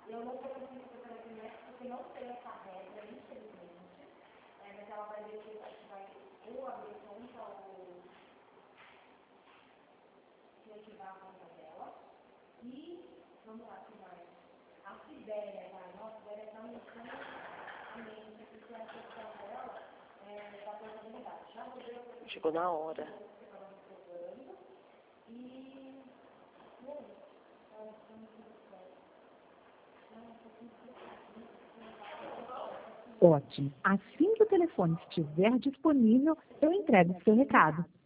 Eu não estou conseguindo fazer a primeira porque não tem essa regra, infelizmente. Mas ela vai ver que acho que vai ou abrir conta ou reativar a conta dela. E, vamos lá, que vai. A Sibéria, vai. Nossa, a Sibéria está mexendo a mente, porque a questão dela é da portabilidade. Já vou ver o que Chegou na hora. você estava me procurando. E aí, ela está muito certo. Ótimo. Assim que o telefone estiver disponível, eu entrego o seu recado.